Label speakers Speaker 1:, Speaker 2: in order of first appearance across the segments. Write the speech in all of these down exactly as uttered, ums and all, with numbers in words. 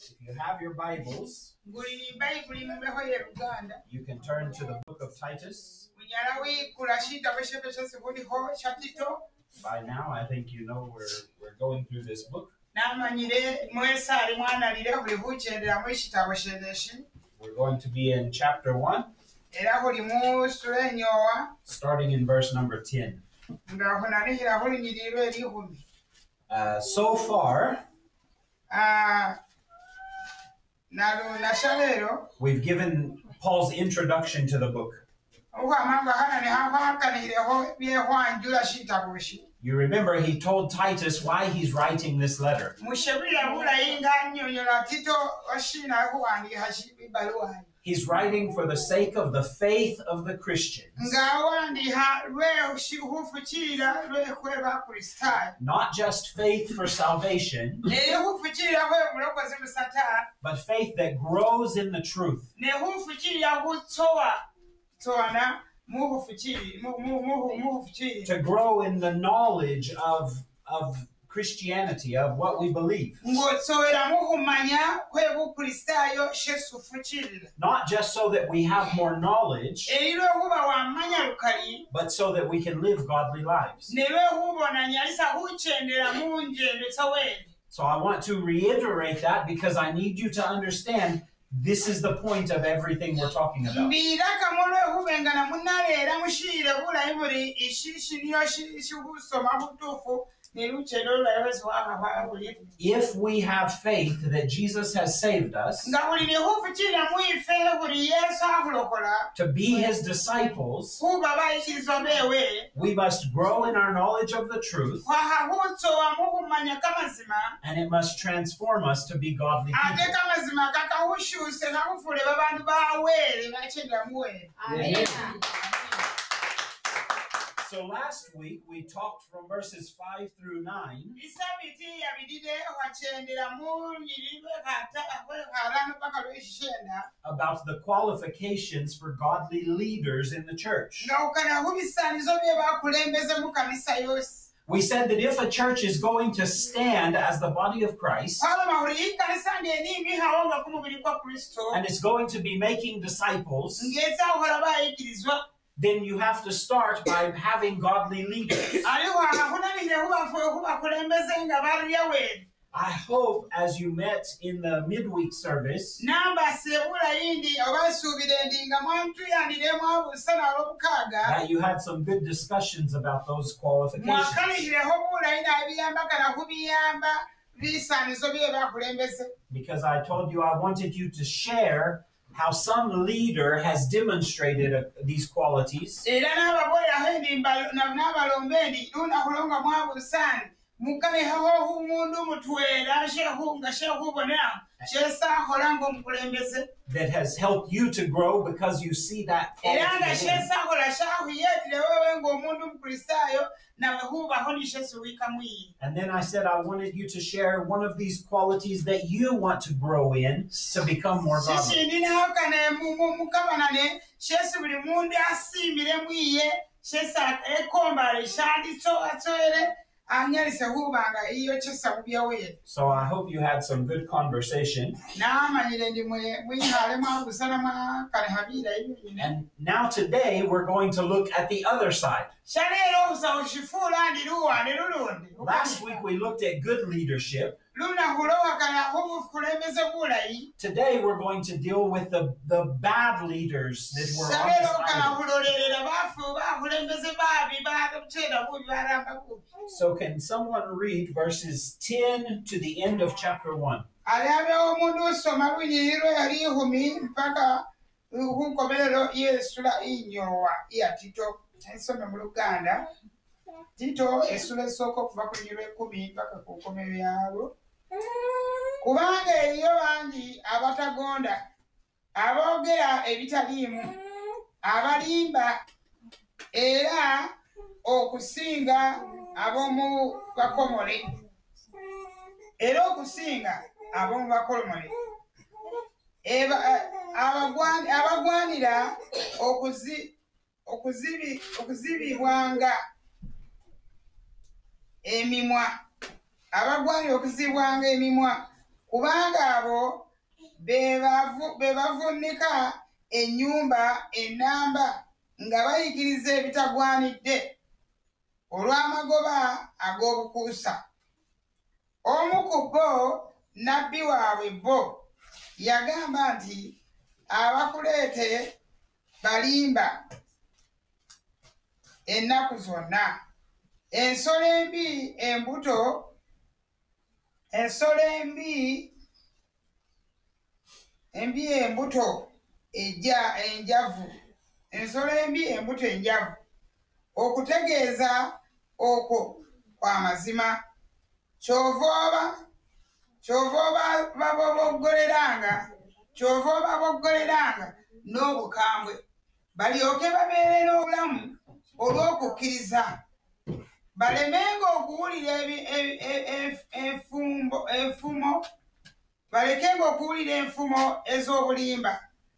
Speaker 1: If you have your Bibles, you can turn to the book of Titus. By now, I think you know we're, we're going through this book. We're going to be in chapter one, starting in verse number ten. Uh, so far, we've given Paul's introduction to the book. You remember he told Titus why he's writing this letter. He's writing for the sake of the faith of the Christians. Not just faith for salvation, but faith that grows in the truth. To grow in the knowledge of, of Christianity, of what we believe. Not just so that we have more knowledge, but so that we can live godly lives. So I want to reiterate that because I need you to understand this is the point of everything we're talking about. If we have faith that Jesus has saved us to be his disciples, we must grow in our knowledge of the truth, and it must transform us to be godly people. Amen. So last week we talked from verses five through nine about the qualifications for godly leaders in the church. We said that if a church is going to stand as the body of Christ and it's going to be making disciples, then you have to start by having godly leaders. I hope as you met in the midweek service that you had some good discussions about those qualifications. Because I told you I wanted you to share how some leader has demonstrated uh, these qualities. That has helped you to grow because you see that quality. And then I said I wanted you to share one of these qualities that you want to grow in to become more godly. So I hope you had some good conversation. And now today we're going to look at the other side. Last week we looked at good leadership. Today we're going to deal with the, the bad leaders that were on this. So can someone read verses ten to the end of chapter one?
Speaker 2: Tito esula esooka okuva ku nyirwa ekkumi mpaka ku nkomerero yaalwo. Kubanga eriyo bangi abatagonda, aboogera ebitaliimu, abalimba, era okusinga ab'omu bakomole. Era okusinga ab'omu bakomole. Abagwanira okuzibibwanga emimwa. Abagwanira okuzibwanga emimwa kubanga abo be bavunika ennyumba ennamba nga bayigiriza ebitagwanidde olw'amagoba ag'obukuusa. Omu ku bo nabbi waabwe bo yagamba nti abakuleete balimba ennaku zonna. Ensolo embi embuto ensolo embi embi embuto ejja enjavu ensolo embi embuto enjavu. Okutegeeza okwo kwa mazima. Kyova oba kyova oba baboggoleranga kyova oba boggoleranga n'obukambwe balyoke babeere n'obulamu olw'okukkiriza, balemenga okuwulira enfumo balekenga okuwulira enfumo ez'obulimba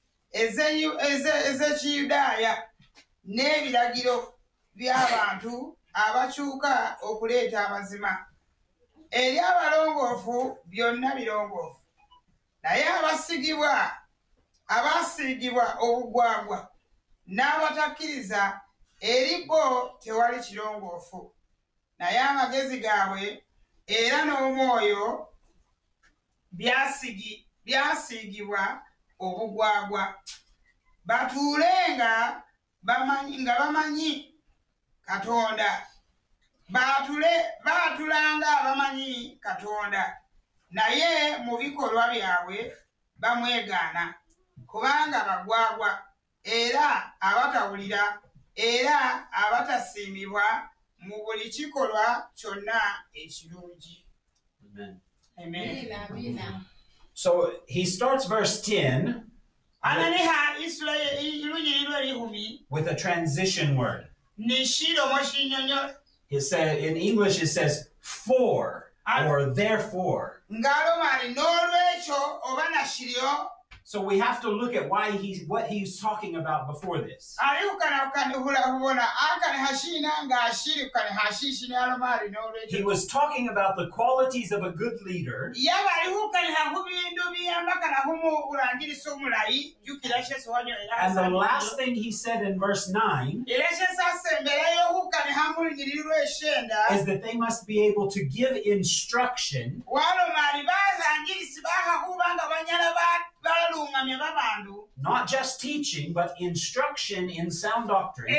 Speaker 2: ez'ekiyudaaya n'ebiragiro by'abantu abakyuka okuleeta amazima. Eri abalongoofu byonna birongoofu, naye abasigibwa abaasiigibwa obugwagwa n'abatakkiriza eri bo tewali kirongoofu, naye amagezi gaabwe era n'omwoyo byasiigibwa obugwagwa, batuulenga nga bamanyi Katonda baatulanga abamanyi Katonda, naye mu bikolwa byabwe bamwegaana, kubanga bagwagwa era abatawulira era abatasiimibwa mu buli kikolwa kyonna ekirungi.
Speaker 1: Amen.
Speaker 2: Amen.
Speaker 1: So he starts verse ten with a transition word. It said, in English it says for or therefore. So we have to look at why he's what he's talking about before this. He was talking about the qualities of a good leader. And the last thing he said in verse nine is that they must be able to give instruction, not just teaching, but instruction in sound doctrine,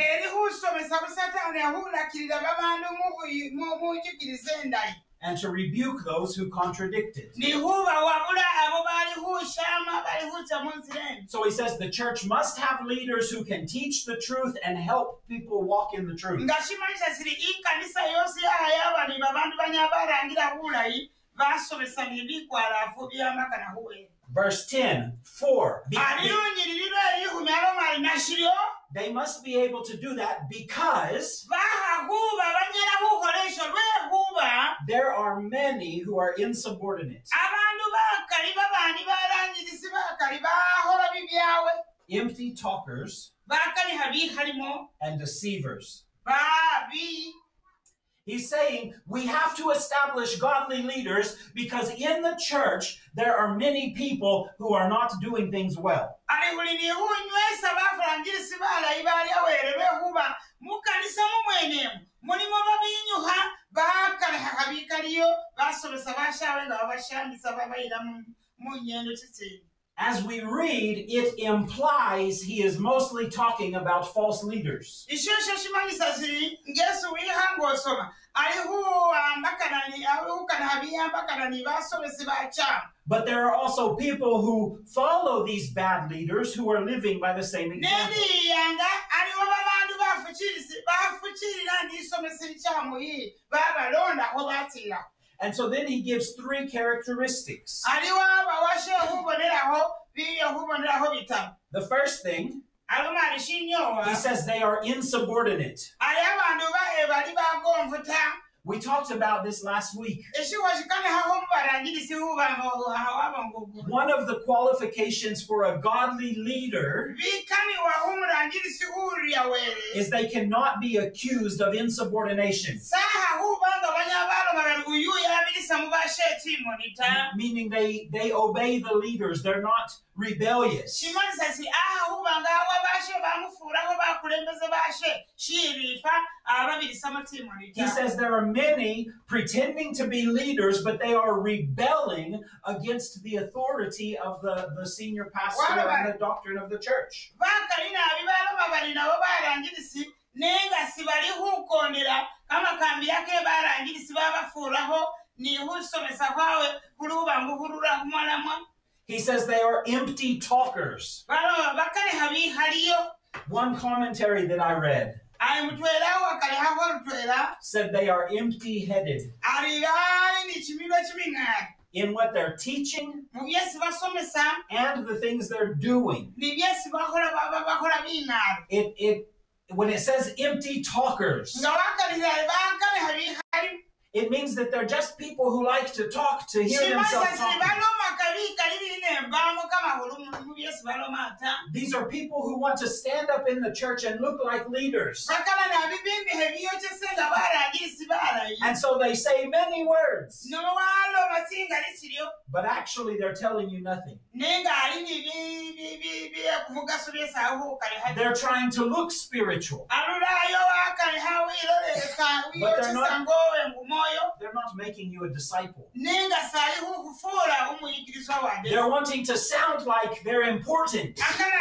Speaker 1: and to rebuke those who contradict it. So he says the church must have leaders who can teach the truth and help people walk in the truth. Verse ten, for. They must be able to do that because there are many who are insubordinate, empty talkers, and deceivers. He's saying we have to establish godly leaders because in the church there are many people who are not doing things well. As we read, it implies he is mostly talking about false leaders. But there are also people who follow these bad leaders who are living by the same example. And so then he gives three characteristics. The first thing, he says they are insubordinate. We talked about this last week. One of the qualifications for a godly leader is they cannot be accused of insubordination. Meaning they, they obey the leaders. They're not rebellious. He says there are many pretending to be leaders, but they are rebelling against the authority of the, the senior pastor and the doctrine of the church. He says they are empty talkers. One commentary that I read said they are empty-headed in what they're teaching and the things they're doing. It, it, when it says empty talkers, it means that they're just people who like to talk to hear themselves talk. These are people who want to stand up in the church and look like leaders. And so they say many words, but actually they're telling you nothing. They're trying to look spiritual, but they're not, they're not making you a disciple. They're wanting to sound like they're important,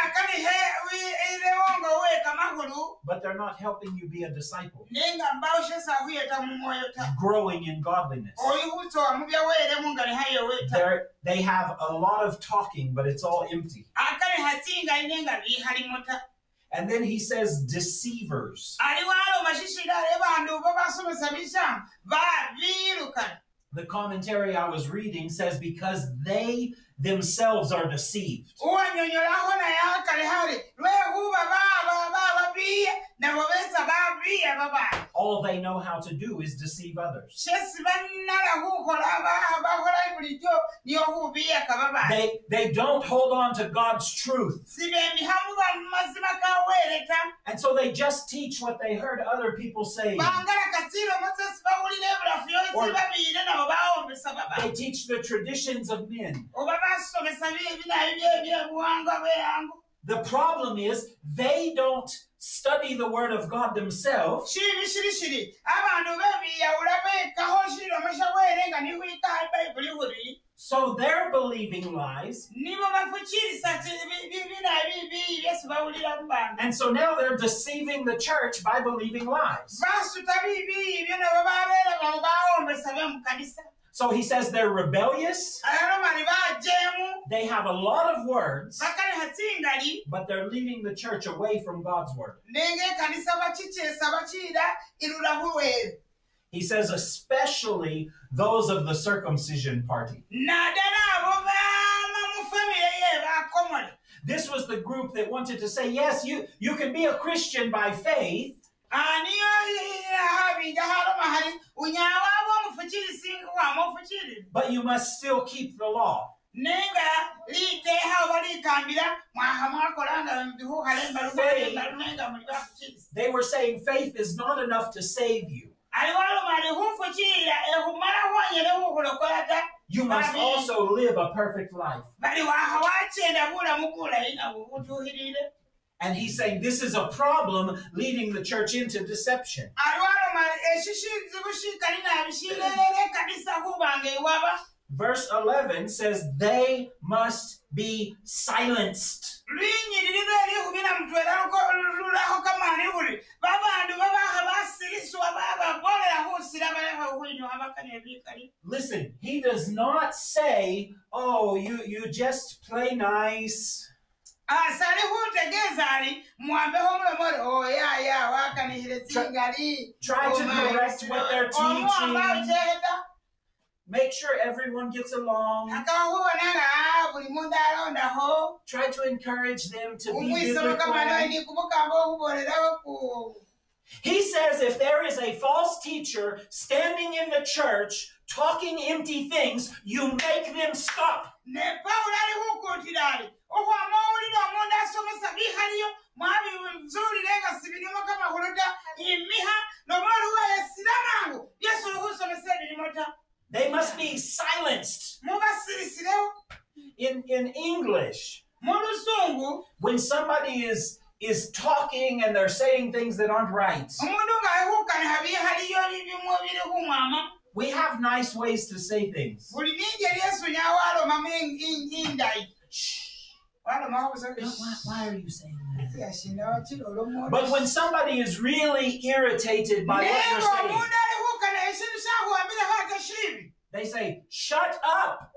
Speaker 1: but they're not helping you be a disciple, growing in godliness. They're, they have a lot of talking, but it's all empty. And then he says deceivers. The commentary I was reading says because they themselves are deceived. All they know how to do is deceive others. They, they don't hold on to God's truth. And so they just teach what they heard other people say. Or they teach the traditions of men. The problem is they don't study the Word of God themselves. So they're believing lies. And so now they're deceiving the church by believing lies. So he says they're rebellious. They have a lot of words, but they're leading the church away from God's word. He says especially those of the circumcision party. This was the group that wanted to say, yes, you, you can be a Christian by faith, but you must still keep the law. Faith, they were saying faith is not enough to save you. You must also live a perfect life. And he's saying this is a problem leading the church into deception. Verse eleven says they must be silenced. Listen, he does not say, oh, you, you just play nice. Try, try to correct what they're teaching. Make sure everyone gets along. Try to encourage them to be biblical. He says if there is a false teacher standing in the church talking empty things, you make them stop. They must be silenced. In, in English, when somebody is is talking and they're saying things that aren't right, we have nice ways to say things. Shh. Why, why are you saying that? But when somebody is really irritated by what you're saying, they say, shut up.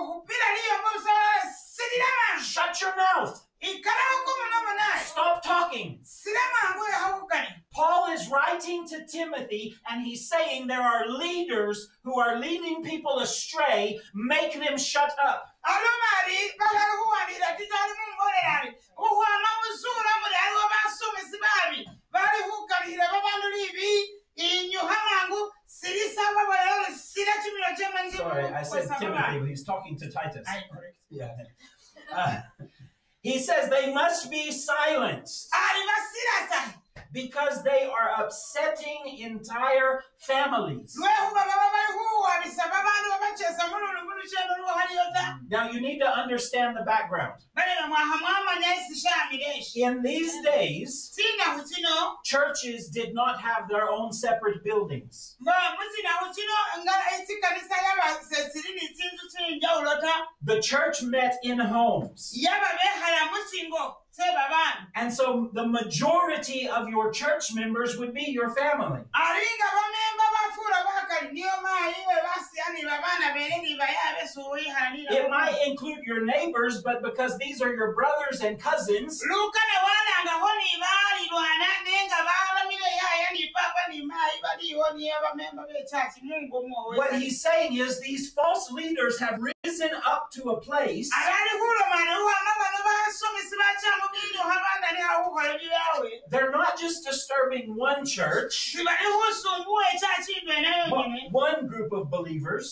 Speaker 1: Shut your mouth. Stop talking. Paul is writing to Timothy and he's saying there are leaders who are leading people astray. Make them shut up. Sorry, I said Timothy, but he's talking to Titus. Yeah. Uh, he says they must be silenced because they are upsetting entire families. Now you need to understand the background. In these days, churches did not have their own separate buildings. The church met in homes. And so the majority of your church members would be your family. It might include your neighbors, but because these are your brothers and cousins, what he's saying is these false leaders have risen up to a place they're not just disturbing one church, one group of believers,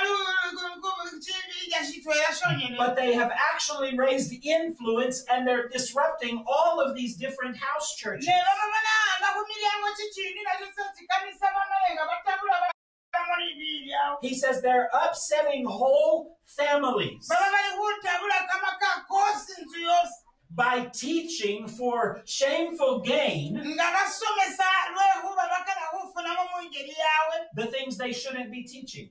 Speaker 1: but they have actually raised influence and they're disrupting all of these different house churches. He says they're upsetting whole families by teaching for shameful gain the things they shouldn't be teaching.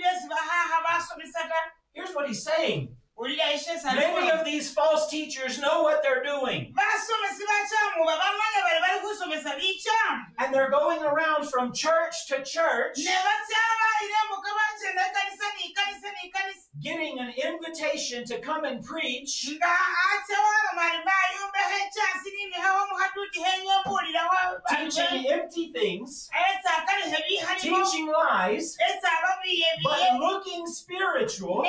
Speaker 1: Here's what he's saying. Many of these false teachers know what they're doing. And they're going around from church to church getting an invitation to come and preach, teaching empty things, teaching lies, but looking spiritual,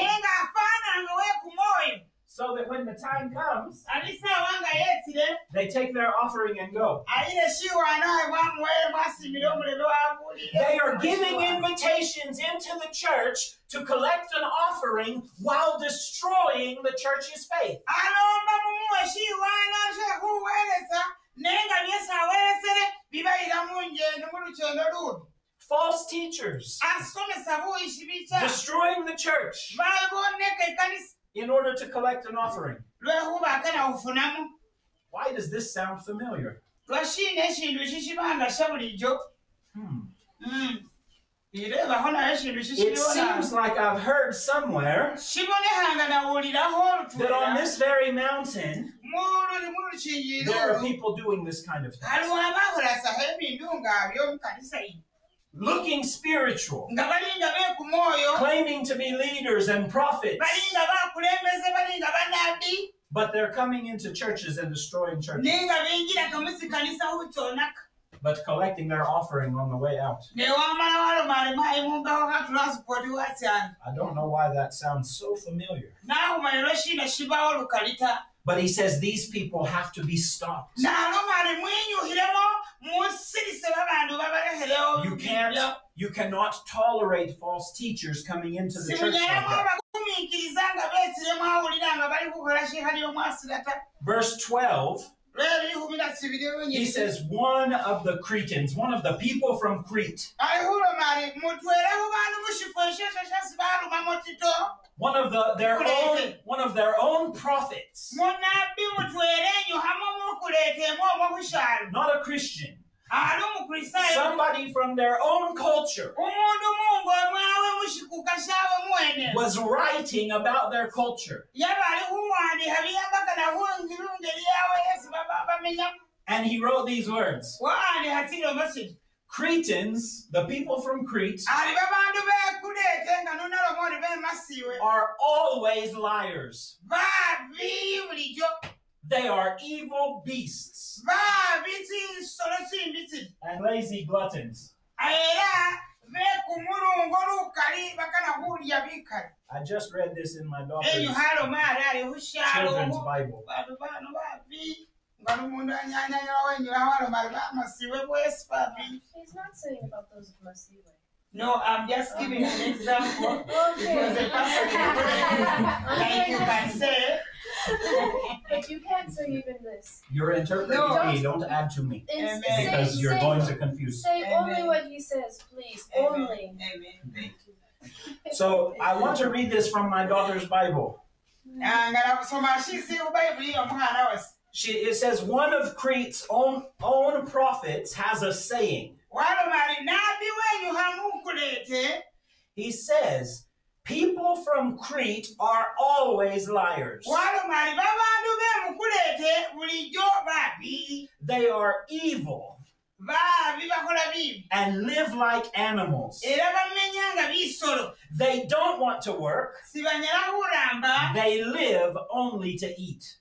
Speaker 1: so that when the time comes, they take their offering and go. They are giving invitations into the church to collect an offering while destroying the church's faith. False teachers destroying the church in order to collect an offering. Why does this sound familiar? Hmm. It seems like I've heard somewhere that on this very mountain there are people doing this kind of thing. Looking spiritual, claiming to be leaders and prophets, but they're coming into churches and destroying churches, but collecting their offering on the way out. I don't know why that sounds so familiar. But he says these people have to be stopped. You can't, you cannot tolerate false teachers coming into the church like that. Verse twelve, he says, one of the Cretans, one of the people from Crete, one of the, their own, one of their own prophets, not a Christian, somebody from their own culture, was writing about their culture. And he wrote these words. Cretans, the people from Crete, are always liars. They are evil beasts and lazy gluttons. I just read this in my daughter's children's Bible.
Speaker 3: He's not saying about those of Masiwe.
Speaker 2: No, I'm just giving an example. Because the person like you can say.
Speaker 3: But you can't say even this.
Speaker 1: You're interpreting no. me, don't add to me.
Speaker 3: Amen.
Speaker 1: Because
Speaker 3: say,
Speaker 1: you're
Speaker 3: say,
Speaker 1: going to confuse.
Speaker 3: Say
Speaker 2: Amen.
Speaker 3: only what he says, please.
Speaker 2: Amen.
Speaker 3: Only.
Speaker 2: Amen. Thank you.
Speaker 1: So I want to read this from my daughter's Bible. She, it says, one of Crete's own, own prophets has a saying. He says, people from Crete are always liars. They are evil and live like animals. They don't want to work. They live only to eat.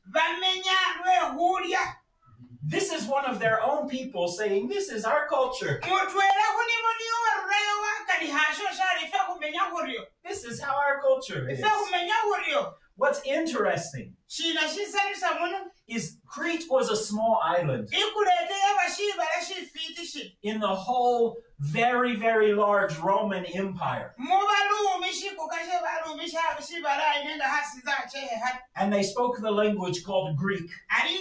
Speaker 1: This is one of their own people saying, this is our culture. This is how our culture is. What's interesting is Crete was a small island in the whole very, very large Roman Empire. And they spoke the language called Greek.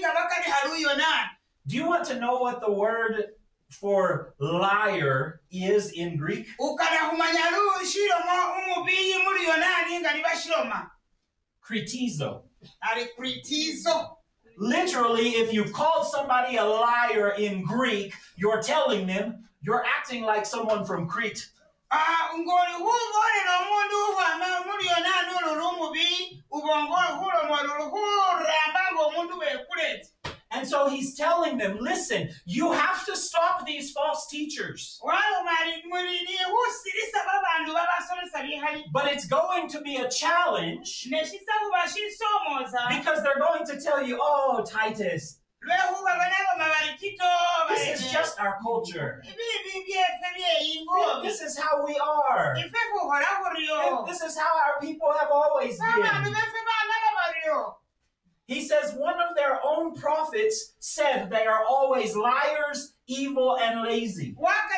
Speaker 1: Do you want to know what the word for liar is in Greek? Kritizo. Literally, if you called somebody a liar in Greek, you're telling them you're acting like someone from Crete. And so he's telling them, listen, you have to stop these false teachers. But it's going to be a challenge because they're going to tell you, oh, Titus, this is just our culture. This is how we are. This is how our people have always been. He says one of their own prophets said they are always liars, evil, and lazy.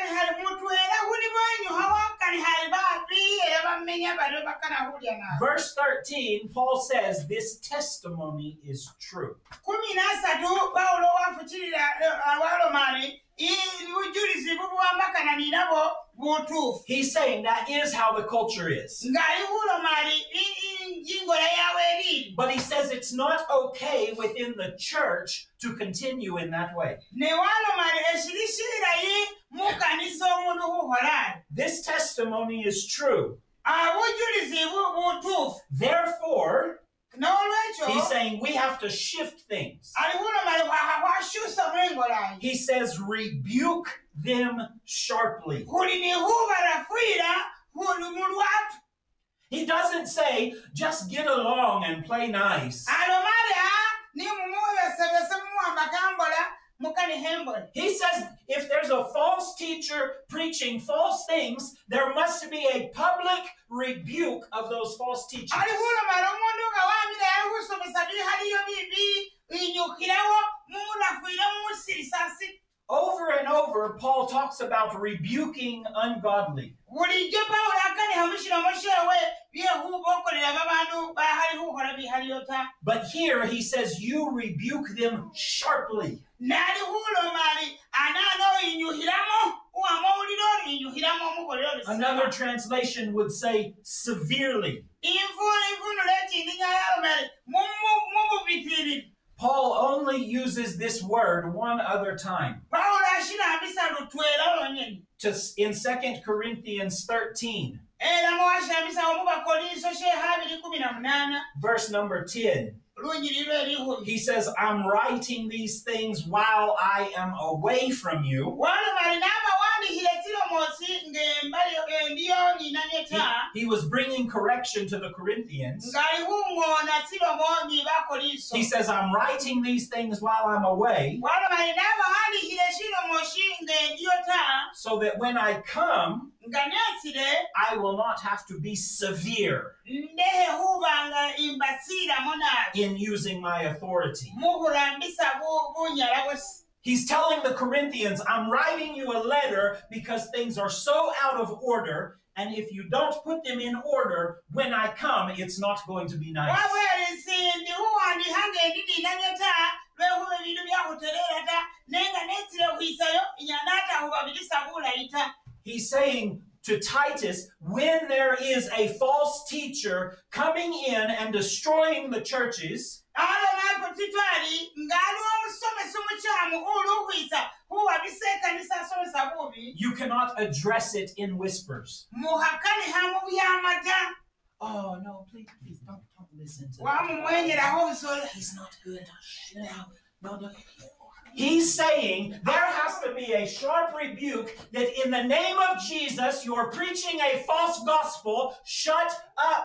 Speaker 1: Verse thirteen, Paul says this testimony is true. He's saying that is how the culture is. But he says it's not okay within the church to continue in that way. This testimony is true. Therefore, he's saying we have to shift things. He says rebuke them sharply. He doesn't say just get along and play nice. He says if there's a false teacher preaching false things, there must be a public rebuke of those false teachers. Over and talks about rebuking ungodly. But here he says, you rebuke them sharply. Another translation would say severely. Paul only uses this word one other time. To, in Second Corinthians thirteen. Verse number ten. He says, I'm writing these things while I am away from you. He, he was bringing correction to the Corinthians. He says, I'm writing these things while I'm away, so that when I come, I will not have to be severe in using my authority. He's telling the Corinthians, I'm writing you a letter because things are so out of order, and if you don't put them in order, when I come, it's not going to be nice. He's saying to Titus, when there is a false teacher coming in and destroying the churches, you cannot address it in whispers. Oh, no, please, please, don't, don't listen to him. He's not good. No, no, no. He's saying there has to be a sharp rebuke that in the name of Jesus, you're preaching a false gospel. Shut up.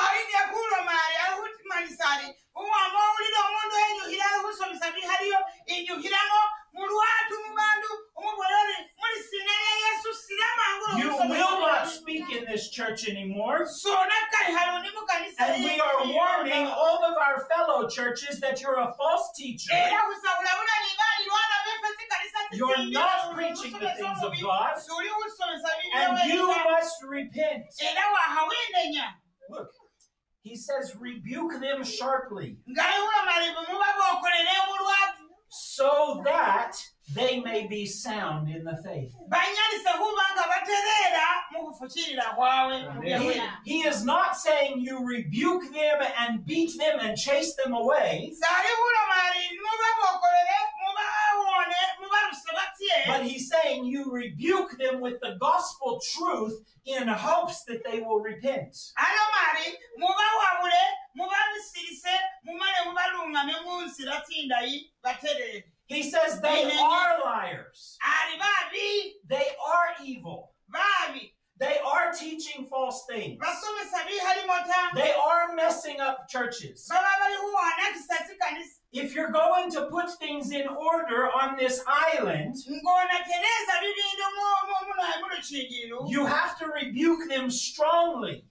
Speaker 1: You will not speak in this church anymore. And we are warning all of our fellow churches that you're a false teacher. You're not preaching the things of God. And you must repent. Look, he says, rebuke them sharply, so that they may be sound in the faith. He, he is not saying you rebuke them and beat them and chase them away. But he's saying you rebuke them with the gospel truth in hopes that they will repent. He says they are liars. They are evil. They are teaching false things. They are messing up churches. If you're going to put things in order on this island, you have to rebuke them strongly.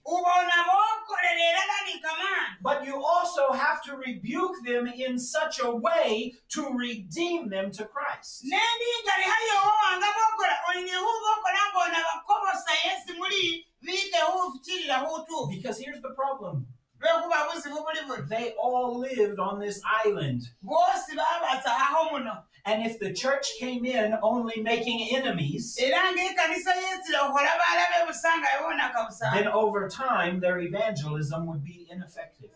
Speaker 1: But you also have to rebuke them in such a way to redeem them to Christ. Because here's the problem. They all lived on this island. And if the church came in only making enemies, then over time their evangelism would be ineffective.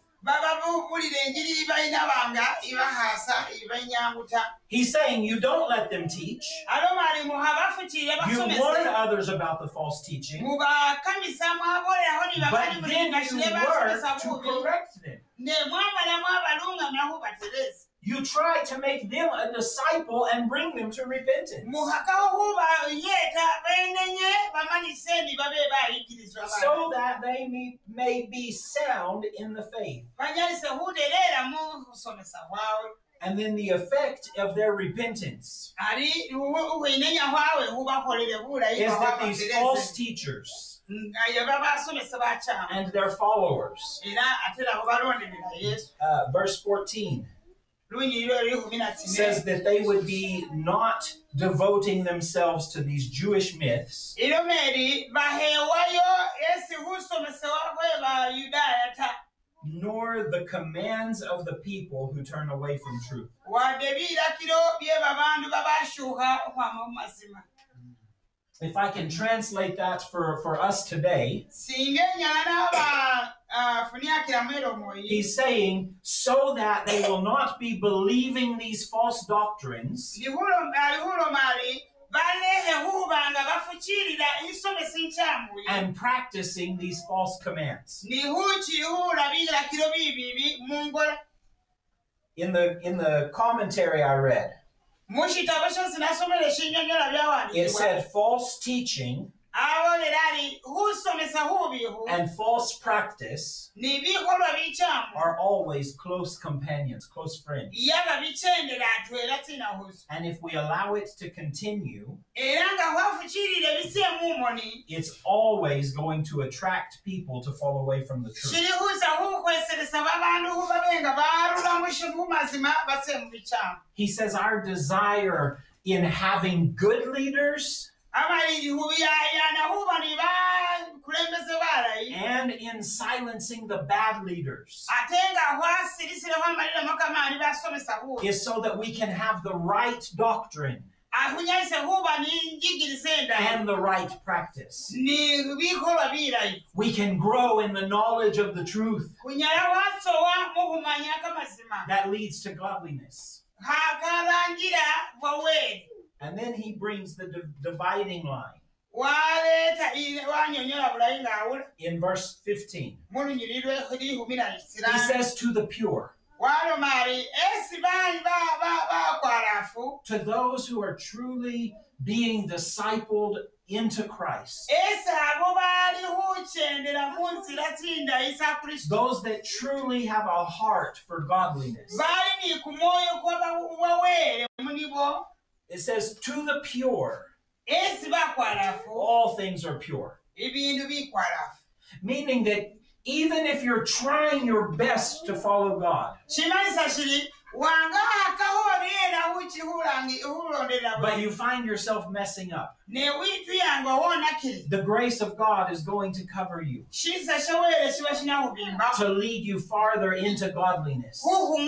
Speaker 1: He's saying you don't let them teach. You warn others about the false teaching. But then you work to correct them. You try to make them a disciple and bring them to repentance. So that they may, may be sound in the faith. And then the effect of their repentance is that these false teachers and their followers. Uh, verse fourteen. says that they would be not devoting themselves to these Jewish myths, nor the commands of the people who turn away from truth. If I can translate that for, for us today, he's saying, so that they will not be believing these false doctrines and practicing these false commands. In the, in the commentary I read, it said false teaching and false practice are always close companions, close friends. And if we allow it to continue, it's always going to attract people to fall away from the truth. He says our desire in having good leaders and in silencing the bad leaders is so that we can have the right doctrine and the right practice. We can grow in the knowledge of the truth that leads to godliness. And then he brings the di- dividing line in verse fifteen. He says, to the pure, to those who are truly being discipled into Christ, those that truly have a heart for godliness. It says, to the pure, all things are pure. Meaning that even if you're trying your best to follow God, but you find yourself messing up, the grace of God is going to cover you to lead you farther into godliness.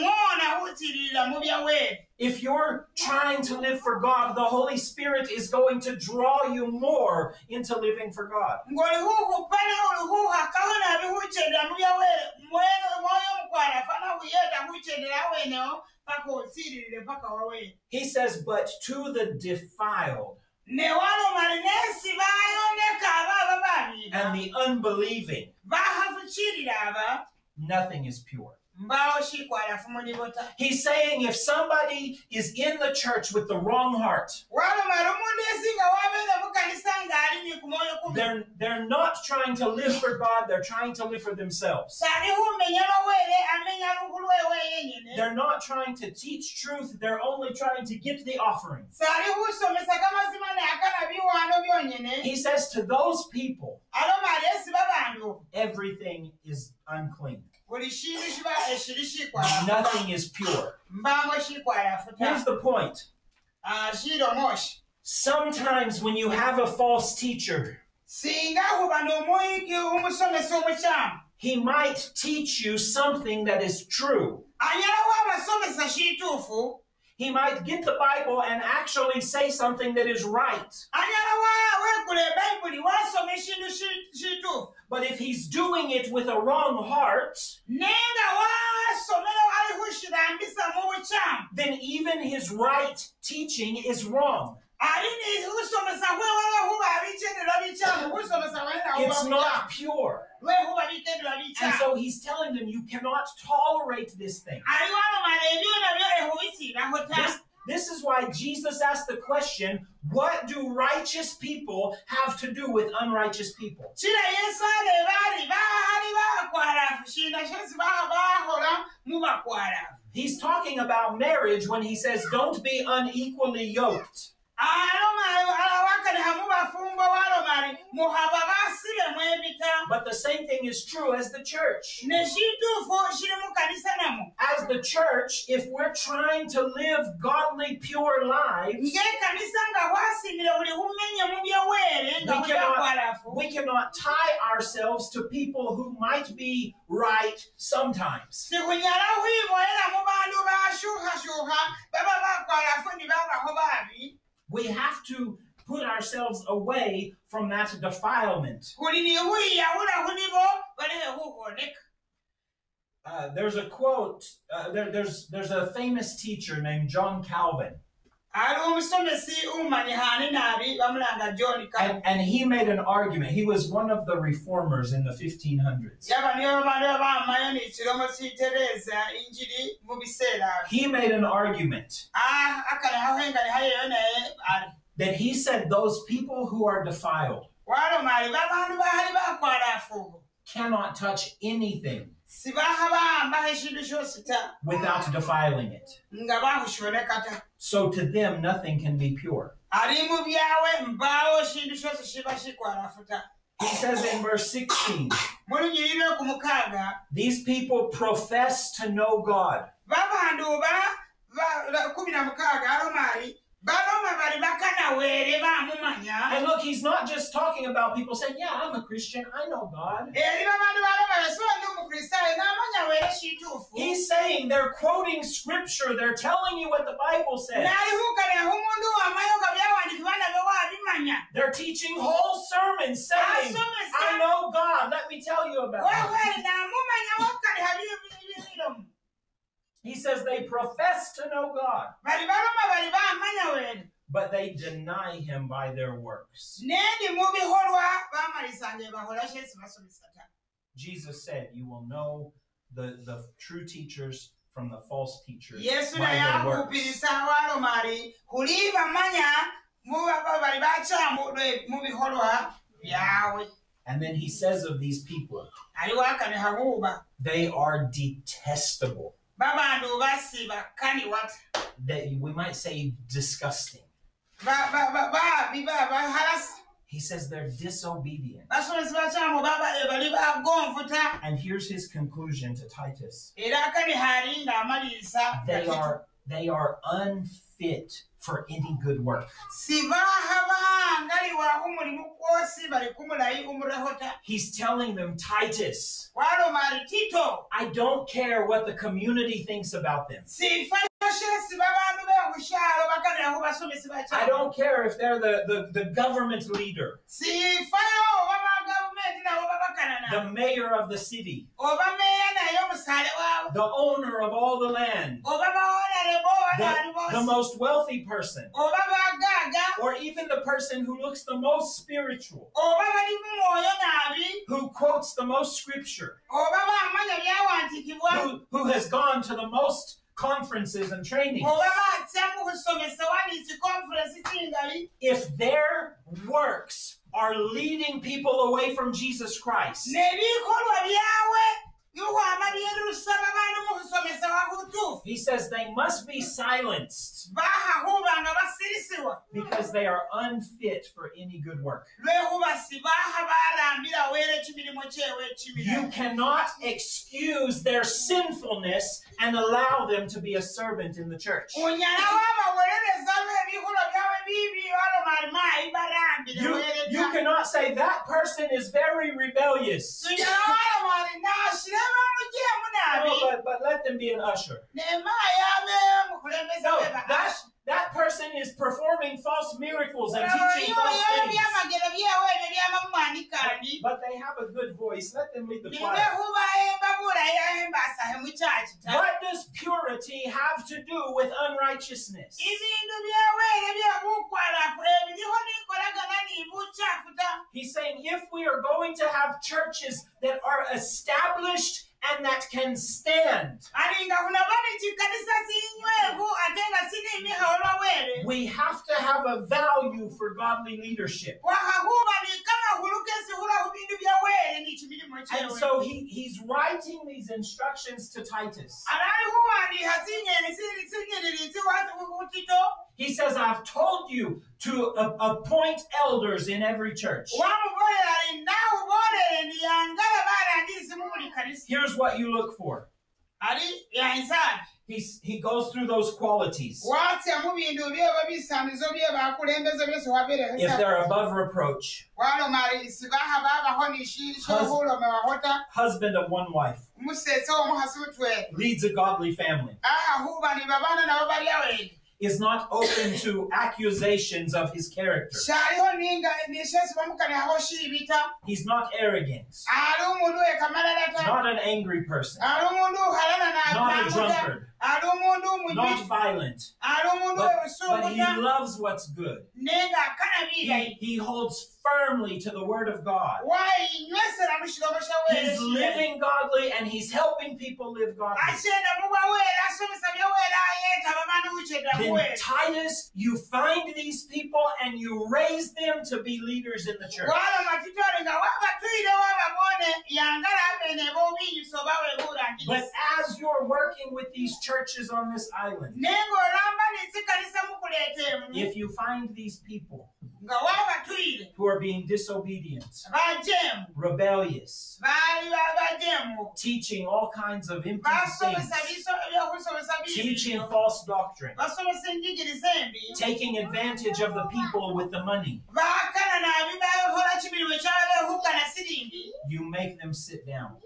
Speaker 1: If you're trying to live for God, the Holy Spirit is going to draw you more into living for God. He says, but to the defiled and the unbelieving, nothing is pure. He's saying if somebody is in the church with the wrong heart, they're, they're not trying to live for God, they're trying to live for themselves. They're not trying to teach truth, they're only trying to get the offering. He says to those people, everything is unclean. Nothing is pure. Here's the point. Sometimes when you have a false teacher, he might teach you something that is true. He might get the Bible and actually say something that is right. But if he's doing it with a wrong heart, then even his right teaching is wrong. It's not pure. And so he's telling them, you cannot tolerate this thing. This, this is why Jesus asked the question, what do righteous people have to do with unrighteous people? He's talking about marriage when he says, don't be unequally yoked. But the same thing is true as the church. As the church, if we're trying to live godly, pure lives, we cannot, we cannot tie ourselves to people who might be right sometimes. We have to put ourselves away from that defilement. Uh, there's a quote, uh, there, there's, there's a famous teacher named John Calvin. And, and he made an argument. He was one of the reformers in the fifteen hundreds. He made an argument that he said those people who are defiled cannot touch anything without defiling it. So to them, nothing can be pure. He says in verse sixteen, these people profess to know God. And look, he's not just talking about people saying, yeah, I'm a Christian, I know God. He's saying they're quoting scripture, they're telling you what the Bible says. They're teaching whole sermons saying, I know God, let me tell you about it. He says they profess to know God, but they deny him by their works. Jesus said, you will know the, the true teachers from the false teachers by their works. And then he says of these people, they are detestable. That we might say disgusting. He says they're disobedient. And here's his conclusion to Titus. They are, they are unfit for any good work. He's telling them, Titus, I don't care what the community thinks about them. I don't care if they're the, the, the government leader, the mayor of the city, the owner of all the land, the, the most wealthy person, or even the person who looks the most spiritual, who quotes the most scripture, who, who has gone to the most conferences and trainings. If their works are leading people away from Jesus Christ, he says they must be silenced because they are unfit for any good work. You cannot excuse their sinfulness and allow them to be a servant in the church. You, you cannot say that person is very rebellious. No, but, but let them be an usher. No, that, that person is performing false miracles and teaching false things. But, but they have a good voice. Let them lead the choir. What does purity have to do with unrighteousness? He's saying if we are going to have churches that are established and that can stand, we have to have a value for godly leadership. And so he, he's writing these instructions to Titus. He says, I've told you to uh, appoint elders in every church. Here's what you look for. He's, he goes through those qualities. If they're above reproach, husband of one wife, leads a godly family, is not open to accusations of his character. He's not arrogant. Not an angry person. Not a drunkard. Not violent. But, but he loves what's good. He, he holds firmly to the word of God. He's living godly and he's helping people live godly. Then Titus, you find these people and you raise them to be leaders in the church. But as you're working with these churches on this island, if you find these people who are being disobedient, rebellious, teaching all kinds of empty things, teaching false doctrine, taking advantage of the people with the money, you make them sit down.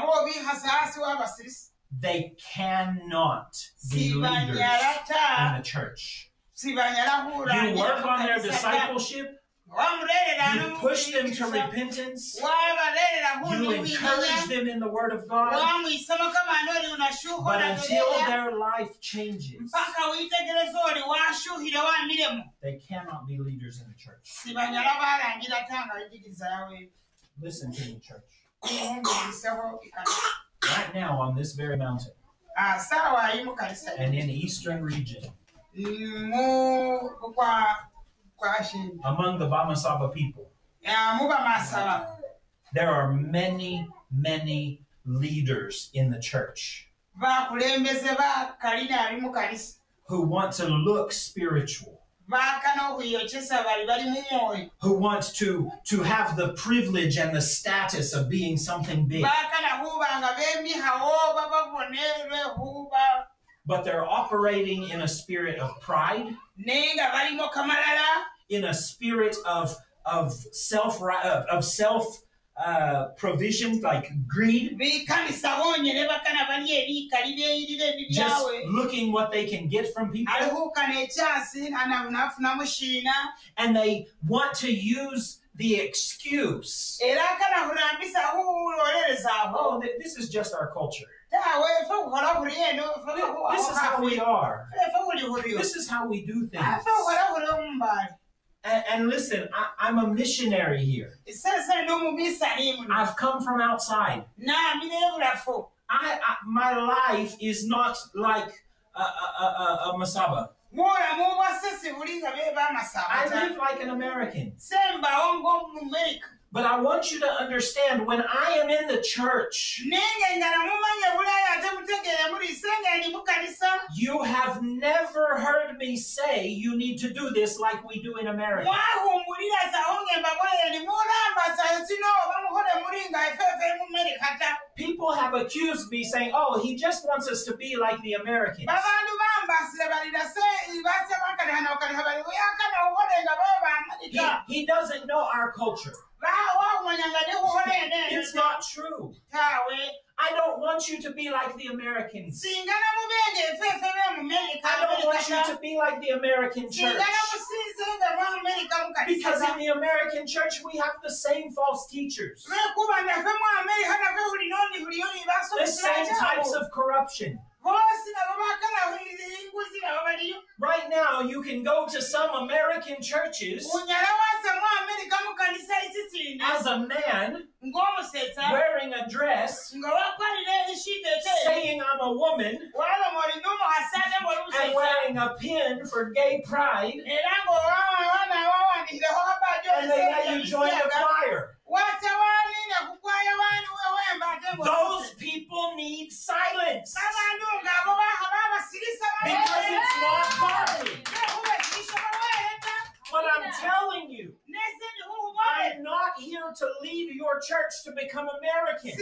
Speaker 1: They cannot be leaders in the church. You work on their discipleship. You push them to repentance. You encourage them in the Word of God. But until their life changes, they cannot be leaders in the church. Listen to me, church. Right now on this very mountain, and in the eastern region, among the Bamasaba people, there are many, many leaders in the church who want to look spiritual, who want to, to have the privilege and the status of being something big. But they're operating in a spirit of pride, in a spirit of of self of self uh, provision, like greed, just looking what they can get from people, and they want to use the excuse, oh, this is just our culture. This is how we are. This is how we do things. And, and listen, I, I'm a missionary here. I've come from outside. I, I, my life is not like a, a, a, a Masaba. I live like an American. But I want you to understand, when I am in the church, you have never heard me say you need to do this like we do in America. People have accused me saying, oh, he just wants us to be like the Americans. He, he doesn't know our culture. It's not true. I don't want you to be like the Americans. I don't want you to be like the American church. Because in the American church, we have the same false teachers. The same types of corruption. Right now, you can go to some American churches as a man wearing a dress, saying I'm a woman, and wearing a pin for gay pride, and they let you join the choir. Those people need silence because it's not godly. want to lead your church to become American.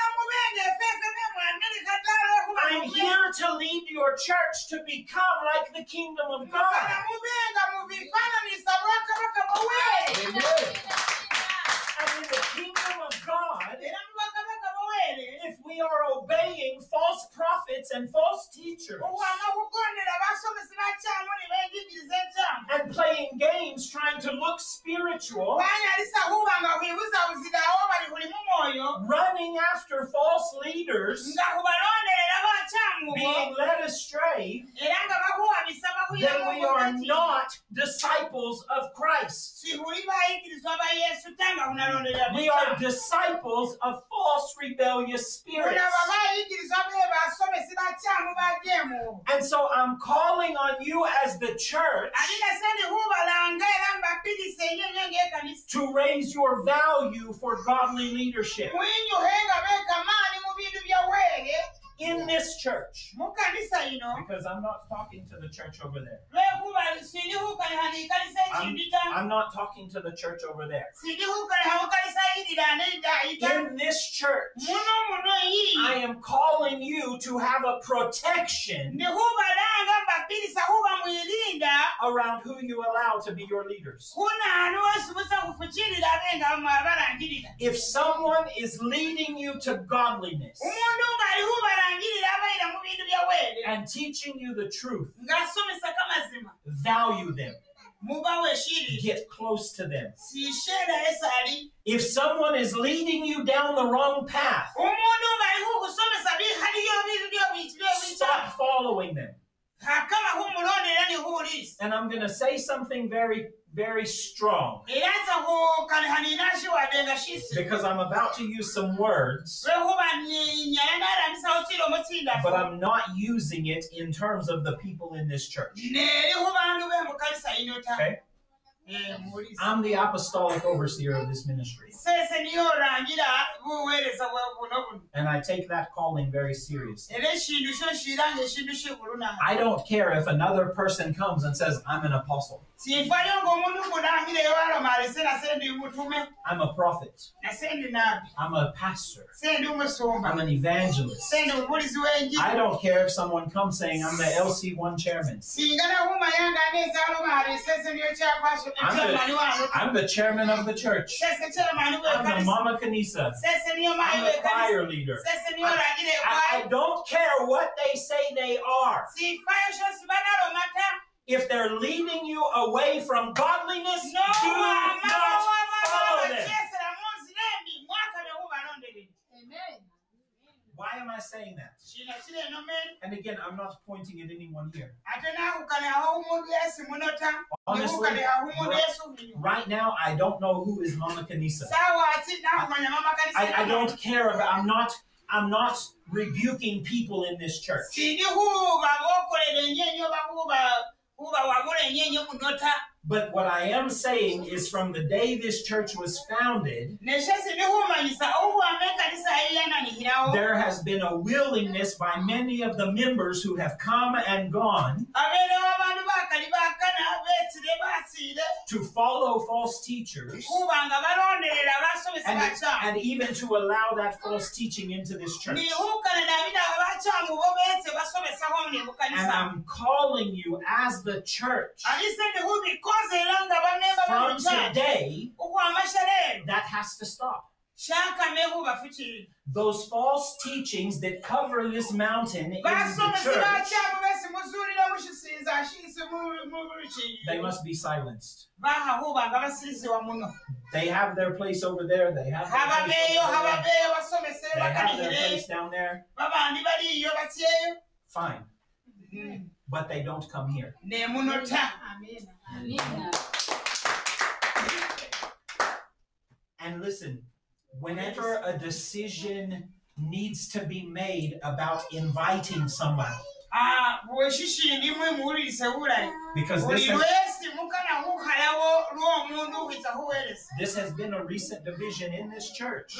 Speaker 1: I'm here to lead your church to become like the kingdom of God. Amen. And in the kingdom of God, if we are obeying false prophets and false teachers and playing games trying to look spiritual, running after false leaders, being led astray, then we are not disciples of Christ. We are disciples of false rebellious spirits. And so I'm calling on you as the church to raise your value for godly leadership in this church. Because I'm not talking to the church over there. I'm, I'm not talking to the church over there. In this church, I am calling you to have a protection around who you allow to be your leaders. If someone is leading you to godliness and teaching you the truth, value them. Get close to them. If someone is leading you down the wrong path, stop following them. And I'm going to say something very, very strong, because I'm about to use some words, but I'm not using it in terms of the people in this church. Okay? I'm the apostolic overseer of this ministry. And I take that calling very seriously. I don't care if another person comes and says, I'm an apostle. I'm a prophet. I'm a pastor. I'm an evangelist. I don't care if someone comes saying, I'm the L C one chairman. I'm the, I'm the chairman of the church. I'm the Mama Kanisa. I'm the choir leader. I, I, I don't care what they say they are. If they're leading you away from godliness, do not follow them. Amen. Why am I saying that? And again, I'm not pointing at anyone here. Honestly, right now, I don't know who is Mama Kanisa. I, I don't care about, I'm not, I'm not rebuking people in this church. But what I am saying is, from the day this church was founded, there has been a willingness by many of the members who have come and gone to follow false teachers and, and even to allow that false teaching into this church. And I'm calling you as the church, from today, that has to stop. Those false teachings that cover this mountain in the church, they must be silenced. They have their place over there. They have their place over there. They have their place down there. Fine. But they don't come here. And listen, whenever a decision needs to be made about inviting somebody, because this has, This has been a recent division in this church.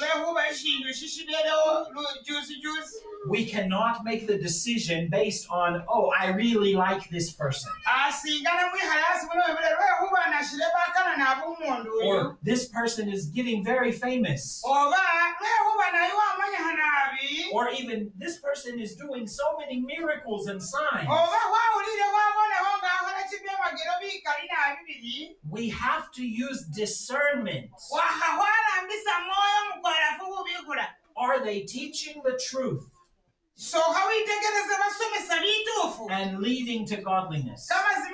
Speaker 1: We cannot make the decision based on, oh, I really like this person. Or this person is getting very famous. Or even this person is doing so many miracles and signs. We have to use discernment. Are they teaching the truth and leading to godliness?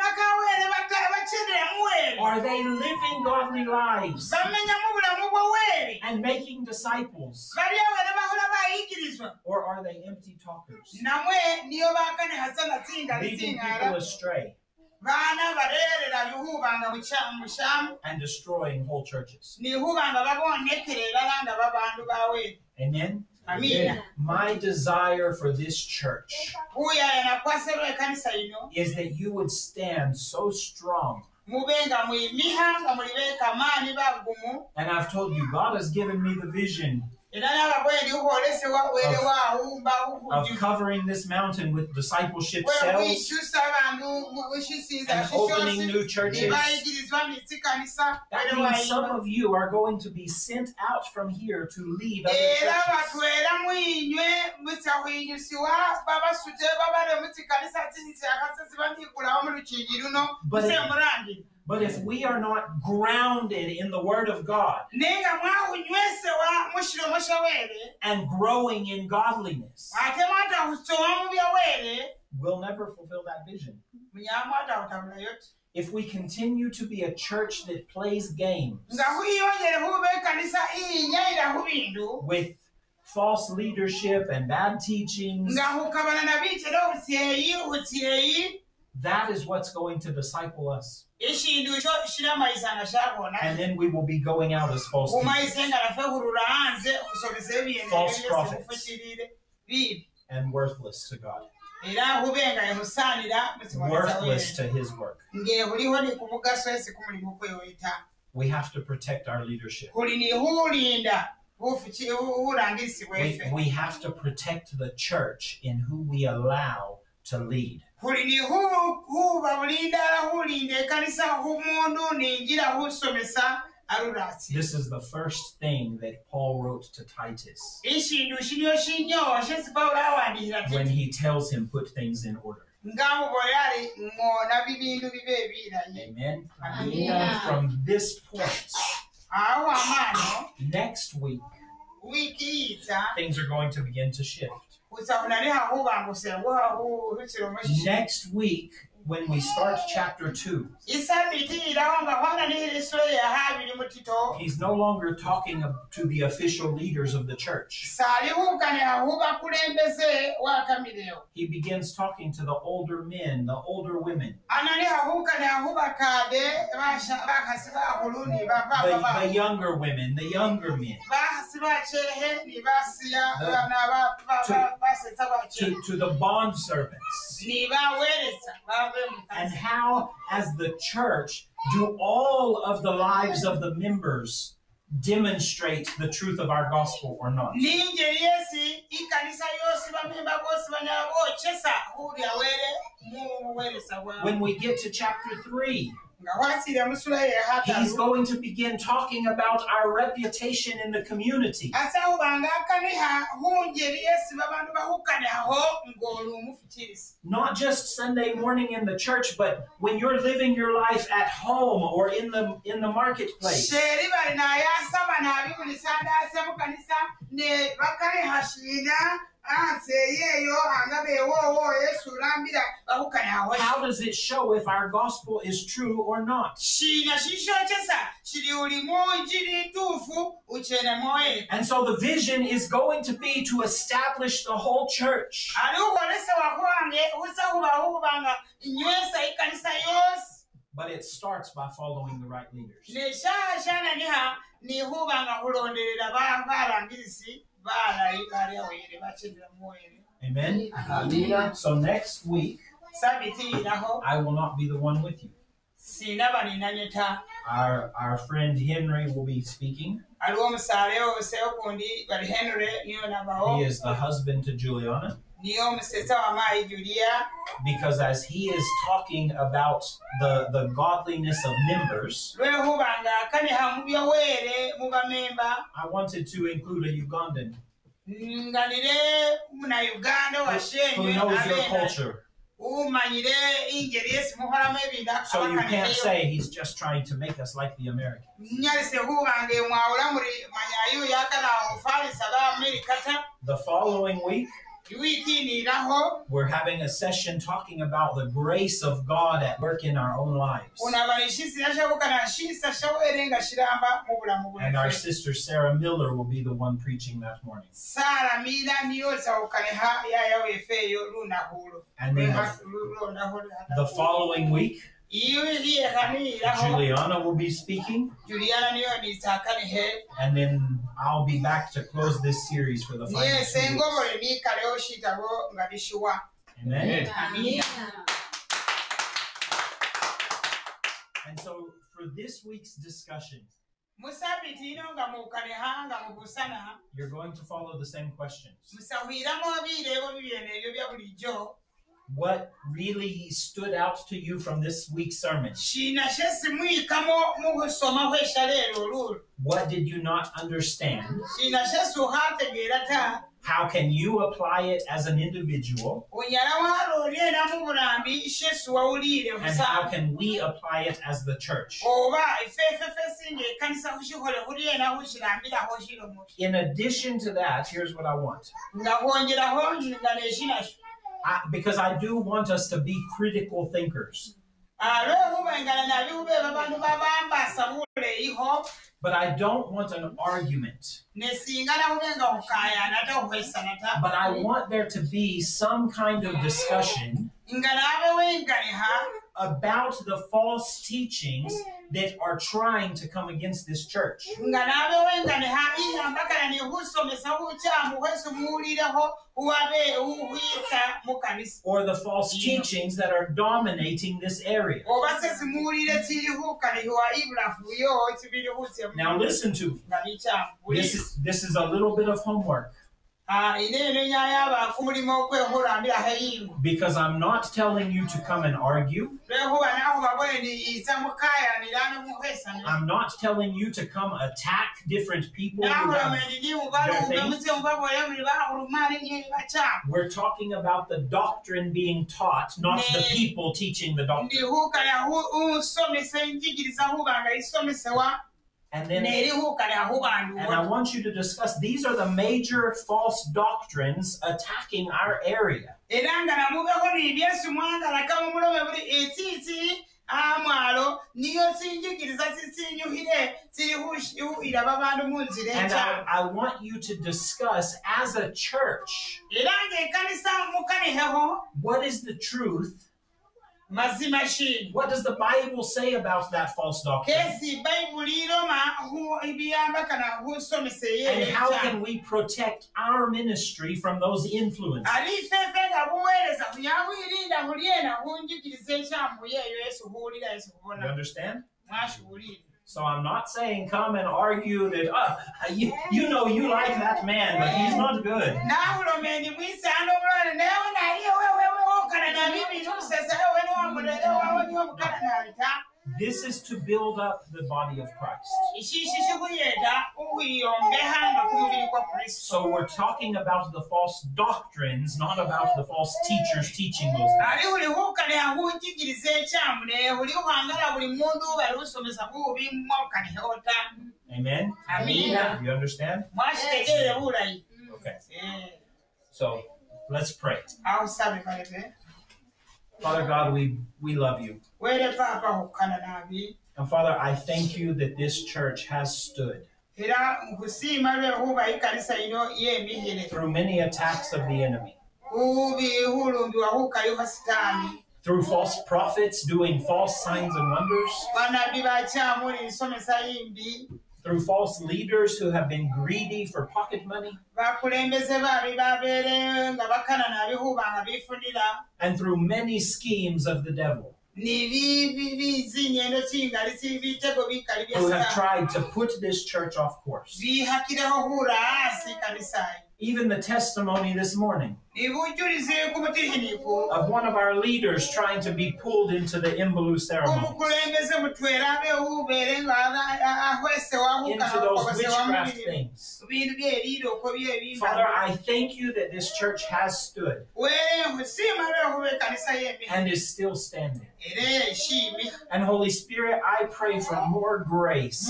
Speaker 1: Are they living godly lives and making disciples? Or are they empty talkers, leading people astray and destroying whole churches? Amen?
Speaker 2: Amen.
Speaker 1: My desire for this church is that you would stand so strong. And I've told you, God has given me the vision of, of covering this mountain with discipleship cells and opening new churches. That means some of you are going to be sent out from here to lead other churches. But if, but if we are not grounded in the Word of God and growing in godliness, we'll never fulfill that vision. If we continue to be a church that plays games with false leadership and bad teachings, that is what's going to disciple us. And then we will be going out as false teachers, false prophets, and worthless to God, worthless to His work. We have to protect our leadership. We, we have to protect the church in who we allow to lead. This is the first thing that Paul wrote to Titus when he tells him put things in order. Amen. And from this point, next week, things are going to begin to shift. Next week, when we start chapter two, he's no longer talking to the official leaders of the church. He begins talking to the older men, the older women, the, the younger women, the younger men, the, to, to the bond servants. And how, as the church, do all of the lives of the members demonstrate the truth of our gospel or not? When we get to chapter three, he's going to begin talking about our reputation in the community. Not just Sunday morning in the church, but when you're living your life at home or in the in the marketplace. How does it show if our gospel is true or not? And so the vision is going to be to establish the whole church. But it starts by following the right leaders. Amen. Amen. So next week, I will not be the one with you. Our, our friend Henry will be speaking. He is the husband to Juliana. Because as he is talking about the, the godliness of members, I wanted to include a Ugandan who knows your culture. So you can't say he's just trying to make us like the Americans. The following week, we're having a session talking about the grace of God at work in our own lives. And our sister Sarah Miller will be the one preaching that morning. And then the, the following week, Juliana will be speaking. And then I'll be back to close this series for the final two weeks. Amen. Amen. And so for this week's discussion, you're going to follow the same questions. What really stood out to you from this week's sermon? What did you not understand? How can you apply it as an individual? And how can we apply it as the church? In addition to that, here's what I want. I, because I do want us to be critical thinkers. But I don't want an argument. But I want there to be some kind of discussion about the false teachings that are trying to come against this church. Or the false teachings that are dominating this area. Now listen to me. This is, this is a little bit of homework. Because I'm not telling you to come and argue. I'm not telling you to come attack different people. We're talking about the doctrine being taught, not the people teaching the doctrine. And then, and I want you to discuss, these are the major false doctrines attacking our area. And I, I want you to discuss as a church, what is the truth? What does the Bible say about that false doctrine? And how can we protect our ministry from those influences? You understand? So I'm not saying come and argue that, uh, you, you know you like that man, but he's not good. This is to build up the body of Christ. So we're talking about the false doctrines, not about the false teachers teaching those things. Amen? Amen. You understand? Okay. So let's pray. Father God, we, we love you. And Father, I thank you that this church has stood through many attacks of the enemy. Through false prophets doing false signs and wonders. Through false leaders who have been greedy for pocket money. And through many schemes of the devil. who have tried to put this church off course. Even the testimony this morning of one of our leaders trying to be pulled into the Imbulu ceremony, into those witchcraft things. Father, I thank you that this church has stood and is still standing. And Holy Spirit, I pray for more grace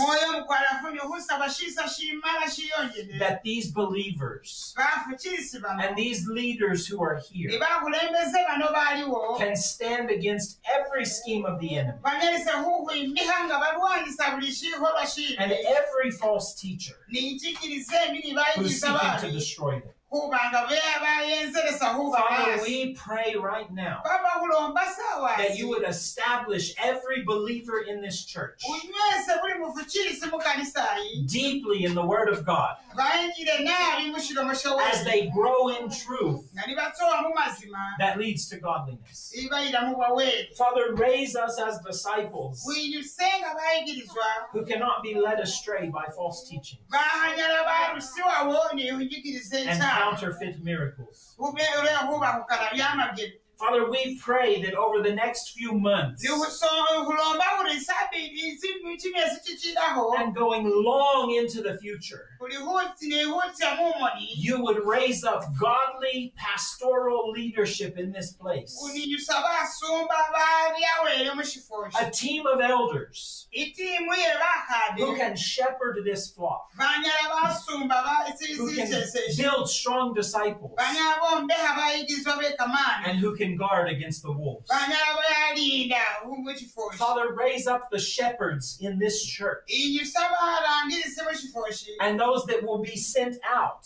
Speaker 1: that these believers and these leaders who are here can stand against every scheme of the enemy and every false teacher who's seeking to destroy them. Father, we pray right now that you would establish every believer in this church deeply in the Word of God as they grow in truth that leads to godliness. Father, raise us as disciples who cannot be led astray by false teachings and counterfeit miracles. Father, we pray that over the next few months and going long into the future, you would raise up godly pastoral leadership in this place. A team of elders who can shepherd this flock, who can build strong disciples, and who can guard against the wolves. Father, raise up the shepherds in this church and those that will be sent out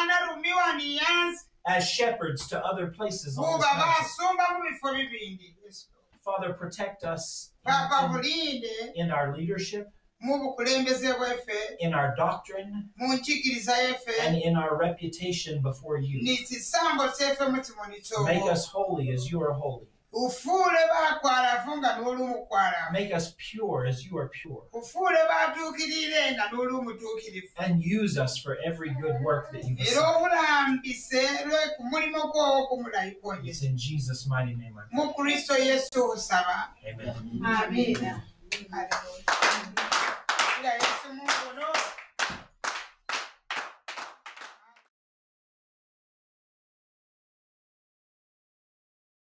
Speaker 1: as shepherds to other places on this mountain. Father, protect us in, in, in our leadership, in our doctrine, and in our reputation before you. Make us holy as you are holy. Make us pure as you are pure. And use us for every good work that you've assigned. It's in Jesus' mighty name I pray. Amen. Amen.